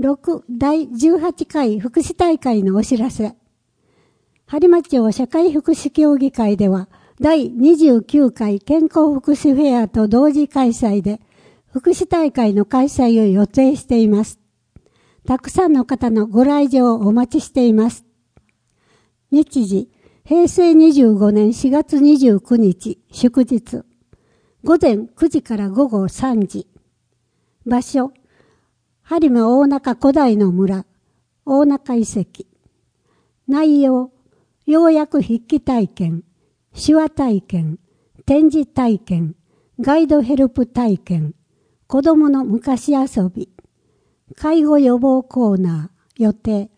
第18回福祉大会のお知らせ。播磨町社会福祉協議会では、第29回健康福祉フェアと同時開催で、福祉大会の開催を予定しています。たくさんの方のご来場をお待ちしています。日時、平成25年4月29日、祝日。午前9時から午後3時。場所、播磨大中古代の村、大中遺跡。内容、要約筆記体験、手話体験、展示体験、ガイドヘルプ体験、子供の昔遊び、介護予防コーナー、予定。